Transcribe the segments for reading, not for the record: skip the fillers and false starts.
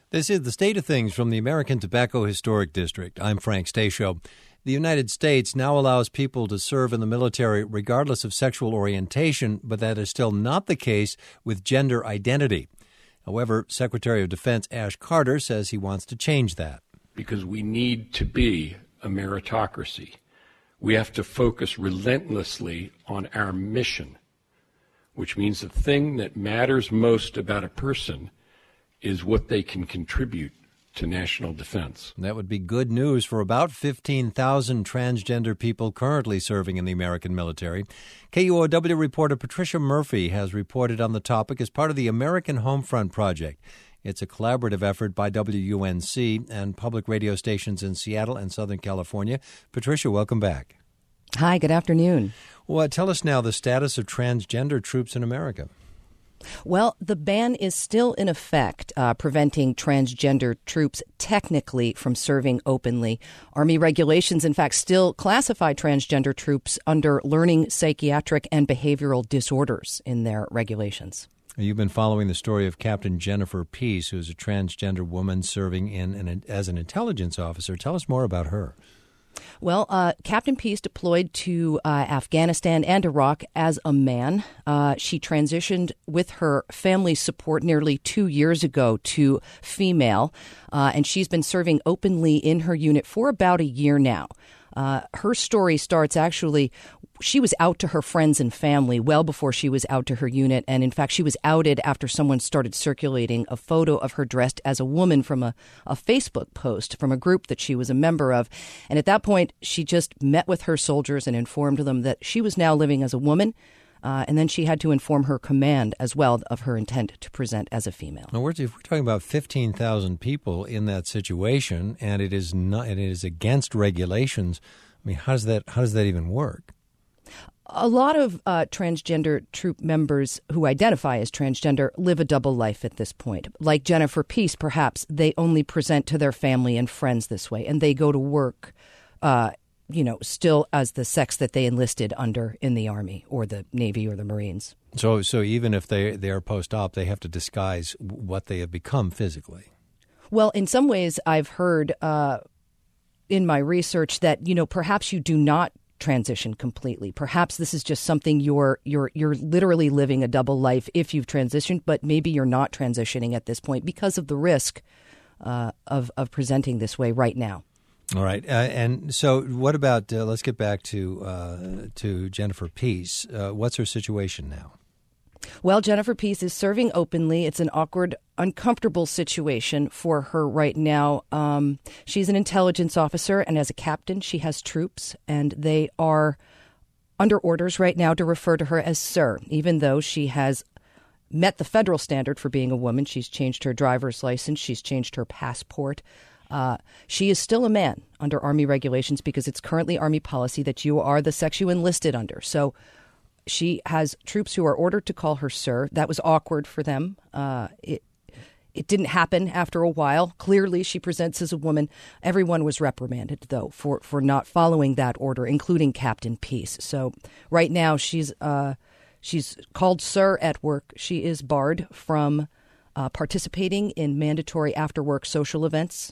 This is The State of Things from the American Tobacco Historic District. I'm Frank Stasio. The United States now allows people to serve in the military regardless of sexual orientation, but that is still not the case with gender identity. However, Secretary of Defense Ash Carter says he wants to change that. Because we need to be a meritocracy. We have to focus relentlessly on our mission, which means the thing that matters most about a person is what they can contribute to national defense. That would be good news for about 15,000 transgender people currently serving in the American military. KUOW reporter Patricia Murphy has reported on the topic as part of the American Homefront Project. It's a collaborative effort by WUNC and public radio stations in Seattle and Southern California. Patricia, welcome back. Hi, good afternoon. Well, tell us now the status of transgender troops in America. Well, the ban is still in effect, preventing transgender troops technically from serving openly. Army regulations, in fact, still classify transgender troops under learning, psychiatric, and behavioral disorders in their regulations. You've been following the story of Captain Jennifer Peace, who's a transgender woman serving as an intelligence officer. Tell us more about her. Well, Captain Peace deployed to Afghanistan and Iraq as a man. She transitioned with her family support nearly 2 years ago to female, and she's been serving openly in her unit for about a year now. Her story starts she was out to her friends and family well before she was out to her unit. And in fact, she was outed after someone started circulating a photo of her dressed as a woman from a Facebook post from a group that she was a member of. And at that point, she just met with her soldiers and informed them that she was now living as a woman. And then she had to inform her command as well of her intent to present as a female. Now, if we're talking about 15,000 people in that situation, and it is against regulations, I mean, how does that even work? A lot of transgender troop members who identify as transgender live a double life at this point. Like Jennifer Peace, perhaps they only present to their family and friends this way, and they go to work still as the sex that they enlisted under in the Army or the Navy or the Marines. So even if they are post-op, they have to disguise what they have become physically. Well, in some ways, I've heard in my research that, perhaps you do not transition completely. Perhaps this is just something you're literally living a double life if you've transitioned, but maybe you're not transitioning at this point because of the risk of presenting this way right now. All right. And so what about, let's get back to Jennifer Peace. What's her situation now? Well, Jennifer Peace is serving openly. It's an awkward, uncomfortable situation for her right now. She's an intelligence officer, and as a captain, she has troops, and they are under orders right now to refer to her as sir, even though she has met the federal standard for being a woman. She's changed her driver's license. She's changed her passport. She is still a man under Army regulations because it's currently Army policy that you are the sex you enlisted under. So she has troops who are ordered to call her sir. That was awkward for them. It didn't happen after a while. Clearly, she presents as a woman. Everyone was reprimanded, though, for not following that order, including Captain Peace. So right now, she's called sir at work. She is barred from participating in mandatory after-work social events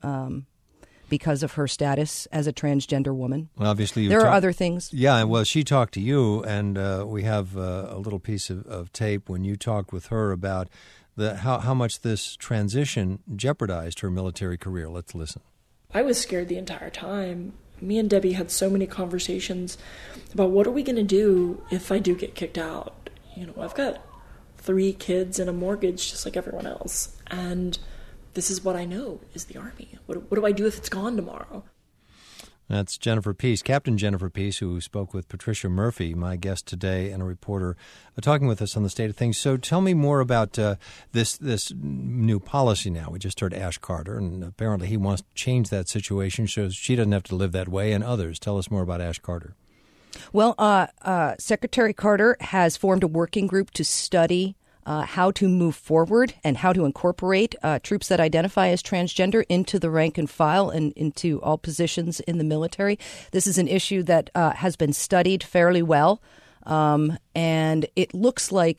because of her status as a transgender woman. Well, obviously, there are other things. Yeah, well, she talked to you, and we have a little piece of tape when you talked with her about how much this transition jeopardized her military career. Let's listen. I was scared the entire time. Me and Debbie had so many conversations about what are we going to do if I do get kicked out. I've got 3 kids and a mortgage just like everyone else, and this is what I know is the Army. What do I do if it's gone tomorrow? That's Jennifer Peace, Captain Jennifer Peace, who spoke with Patricia Murphy, my guest today, and a reporter talking with us on the state of things. So tell me more about this new policy now. We just heard Ash Carter, and apparently he wants to change that situation so she doesn't have to live that way, and others. Tell us more about Ash Carter. Well, Secretary Carter has formed a working group to study how to move forward and how to incorporate troops that identify as transgender into the rank and file and into all positions in the military. This is an issue that has been studied fairly well, and it looks like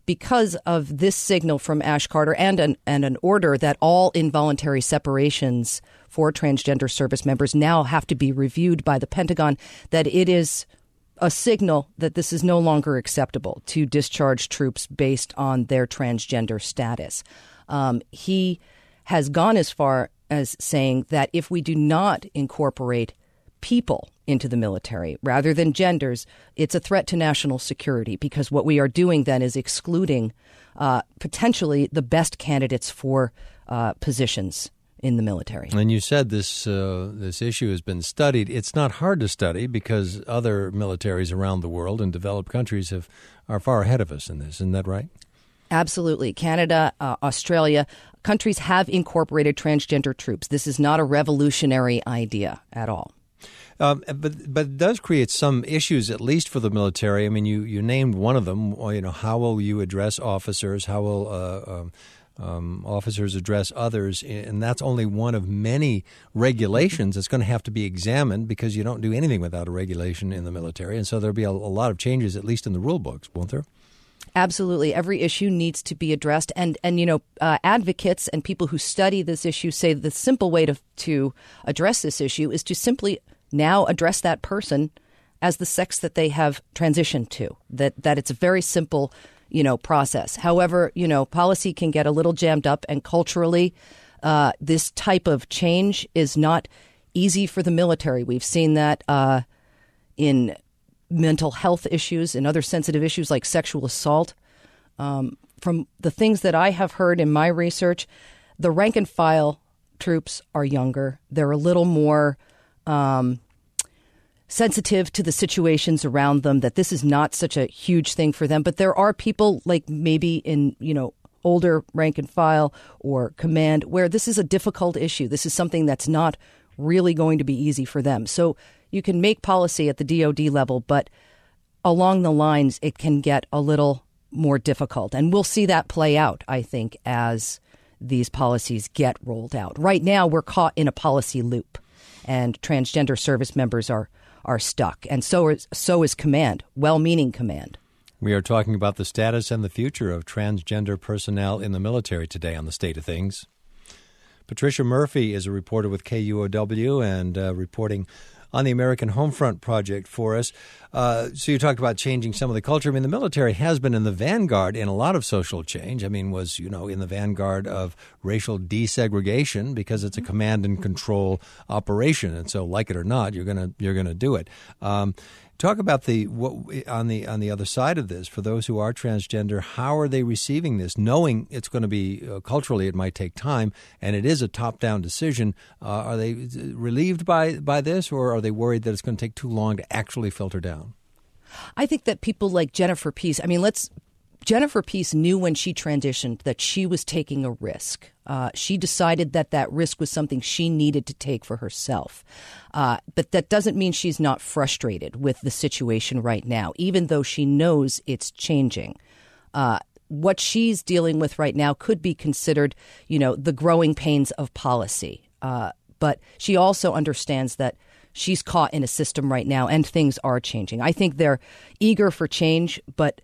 because of this signal from Ash Carter and an order that all involuntary separations for transgender service members now have to be reviewed by the Pentagon, that it is a signal that this is no longer acceptable to discharge troops based on their transgender status. He has gone as far as saying that if we do not incorporate people into the military rather than genders, it's a threat to national security, because what we are doing then is excluding potentially the best candidates for positions in the military. And you said this issue has been studied. It's not hard to study because other militaries around the world and developed countries are far ahead of us in this. Isn't that right? Absolutely. Canada, Australia, countries have incorporated transgender troops. This is not a revolutionary idea at all. But it does create some issues, at least for the military. I mean, you named one of them. How will you address officers? How will officers address others? And that's only one of many regulations that's going to have to be examined, because you don't do anything without a regulation in the military. And so there'll be a lot of changes, at least in the rule books, won't there? Absolutely. Every issue needs to be addressed. And advocates and people who study this issue say the simple way to address this issue is to simply now address that person as the sex that they have transitioned to, that it's a very simple, process. However, policy can get a little jammed up, and culturally, this type of change is not easy for the military. We've seen that in mental health issues and other sensitive issues like sexual assault. From the things that I have heard in my research, the rank and file troops are younger. They're a little more sensitive to the situations around them, that this is not such a huge thing for them. But there are people like maybe in, older rank and file or command where this is a difficult issue. This is something that's not really going to be easy for them. So you can make policy at the DoD level, but along the lines, it can get a little more difficult. And we'll see that play out, I think, as these policies get rolled out. Right now, we're caught in a policy loop, and transgender service members are stuck. And so is command, well-meaning command. We are talking about the status and the future of transgender personnel in the military today on The State of Things. Patricia Murphy is a reporter with KUOW and reporting on the American Homefront Project for us. So you talked about changing some of the culture. I mean, the military has been in the vanguard in a lot of social change. I mean, was, in the vanguard of racial desegregation, because it's a command and control operation. And so, like it or not, you're gonna do it. Talk about on the other side of this, for those who are transgender, how are they receiving this, knowing it's going to be culturally it might take time, and it is a top-down decision. Are they relieved by this, or are they worried that it's going to take too long to actually filter down? I think that people like Jennifer Peace, Jennifer Peace knew when she transitioned that she was taking a risk. She decided that risk was something she needed to take for herself. But that doesn't mean she's not frustrated with the situation right now, even though she knows it's changing. What she's dealing with right now could be considered, the growing pains of policy. But she also understands that she's caught in a system right now and things are changing. I think they're eager for change, but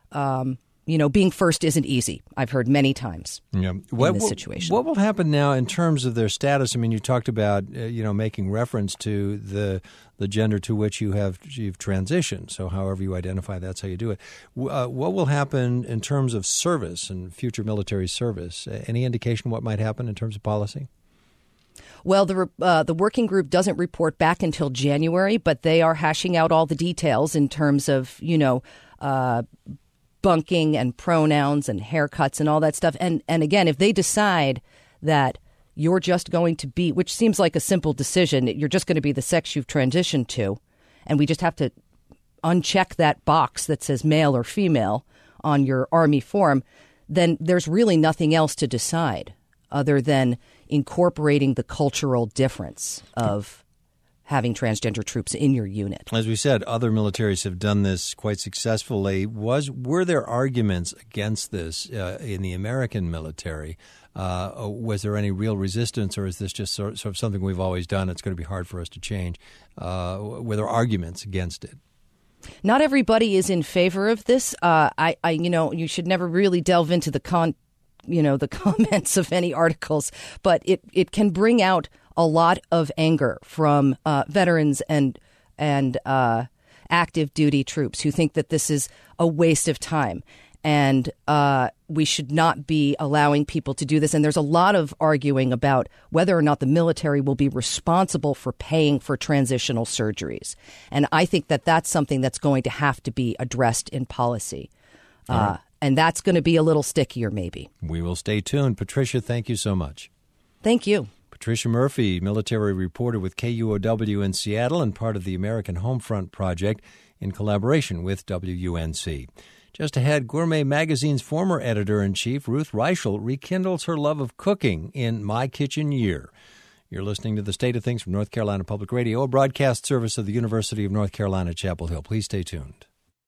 being first isn't easy. I've heard many times in this situation. What will happen now in terms of their status? I mean, you talked about making reference to the gender to which you've transitioned. So however you identify, that's how you do it. What will happen in terms of service and future military service? Any indication what might happen in terms of policy? Well, the working group doesn't report back until January, but they are hashing out all the details in terms of bunking and pronouns and haircuts and all that stuff. And again, if they decide that you're just going to be, which seems like a simple decision, you're just going to be the sex you've transitioned to, and we just have to uncheck that box that says male or female on your Army form, then there's really nothing else to decide other than incorporating the cultural difference of having transgender troops in your unit. As we said, other militaries have done this quite successfully. Were there arguments against this in the American military? Was there any real resistance, or is this just sort of something we've always done? It's going to be hard for us to change. Were there arguments against it? Not everybody is in favor of this. You should never really delve into the comments of any articles, but it can bring out a lot of anger from veterans and active duty troops who think that this is a waste of time. And we should not be allowing people to do this. And there's a lot of arguing about whether or not the military will be responsible for paying for transitional surgeries. And I think that that's something that's going to have to be addressed in policy. Right. And that's going to be a little stickier, maybe. We will stay tuned. Patricia, thank you so much. Thank you. Patricia Murphy, military reporter with KUOW in Seattle and part of the American Homefront Project in collaboration with WUNC. Just ahead, Gourmet Magazine's former editor-in-chief, Ruth Reichel, rekindles her love of cooking in My Kitchen Year. You're listening to The State of Things from North Carolina Public Radio, a broadcast service of the University of North Carolina, Chapel Hill. Please stay tuned.